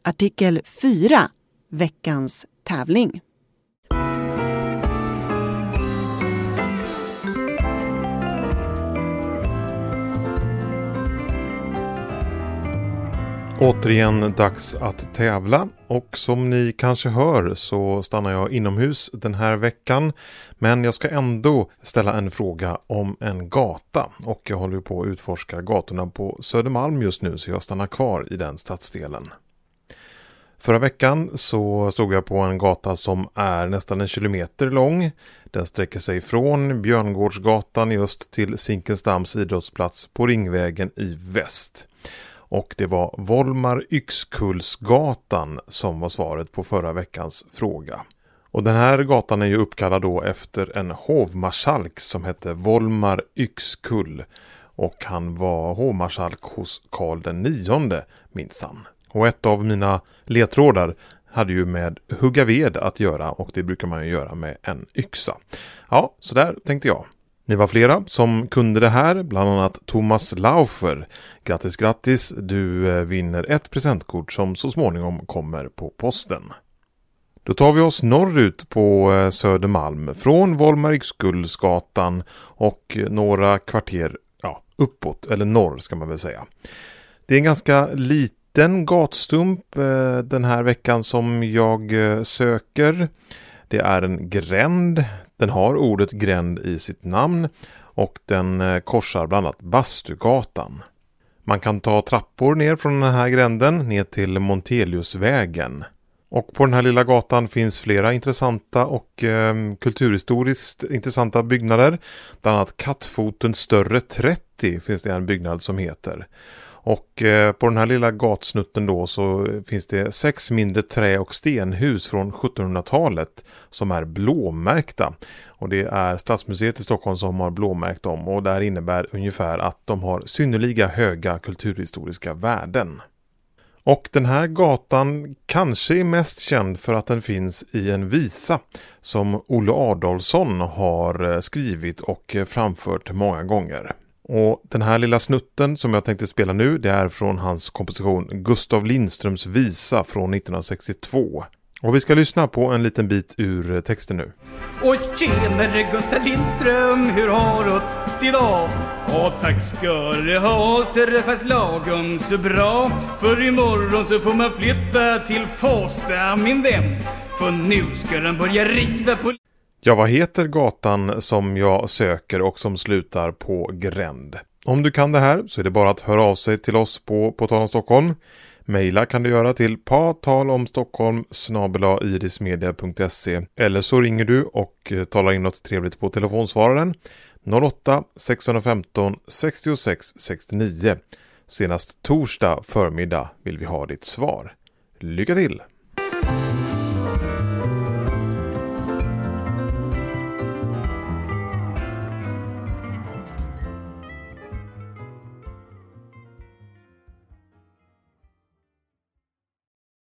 Artikel 4. Veckans tävling. Återigen dags att tävla, och som ni kanske hör så stannar jag inomhus den här veckan, men jag ska ändå ställa en fråga om en gata, och jag håller på att utforska gatorna på Södermalm just nu, så jag stannar kvar i den stadsdelen. Förra veckan så stod jag på en gata som är nästan 1 kilometer lång. Den sträcker sig från Björngårdsgatan i öst till Zinkensdamms idrottsplats på Ringvägen i väst. Och det var Volmar Yxkullsgatan som var svaret på förra veckans fråga. Och den här gatan är ju uppkallad då efter en hovmarskalk som hette Volmar Yxkull. Och han var hovmarskalk hos Karl den 9:e minsann. Och ett av mina ledtrådar hade ju med hugga ved att göra, och det brukar man ju göra med en yxa. Ja, så där tänkte jag. Ni var flera som kunde det här, bland annat Thomas Laufer. Grattis, du vinner ett presentkort som så småningom kommer på posten. Då tar vi oss norrut på Södermalm från Volmar Yxkullsgatan och några kvarter uppåt, eller norr ska man väl säga. Det är en ganska liten gatstump den här veckan som jag söker. Det är en gränd. Den har ordet gränd i sitt namn och den korsar bland annat Bastugatan. Man kan ta trappor ner från den här gränden ner till Monteliusvägen. Och på den här lilla gatan finns flera intressanta och kulturhistoriskt intressanta byggnader. Bland annat Kattfoten större 30 finns det en byggnad som heter. Och på den här lilla gatsnutten då så finns det 6 mindre trä- och stenhus från 1700-talet som är blåmärkta. Och det är Stadsmuseet i Stockholm som har blåmärkt dem, och det här innebär ungefär att de har synnerliga höga kulturhistoriska värden. Och den här gatan kanske är mest känd för att den finns i en visa som Olle Adolfsson har skrivit och framfört många gånger. Och den här lilla snutten som jag tänkte spela nu, det är från hans komposition Gustav Lindströms visa från 1962. Och vi ska lyssna på en liten bit ur texten nu. Och tjenare Gustav Lindström, hur har du idag? Ja, tack ska du ha, så det fast lagom så bra. För imorgon så får man flytta till Farsta, min vän. För nu ska den börja riva på... Ja, vad heter gatan som jag söker och som slutar på gränd? Om du kan det här så är det bara att höra av sig till oss på Tal om Stockholm. Maila kan du göra till patalomstockholm@irismedia.se, eller så ringer du och talar in något trevligt på telefonsvararen 08 615 66 69. Senast torsdag förmiddag vill vi ha ditt svar. Lycka till!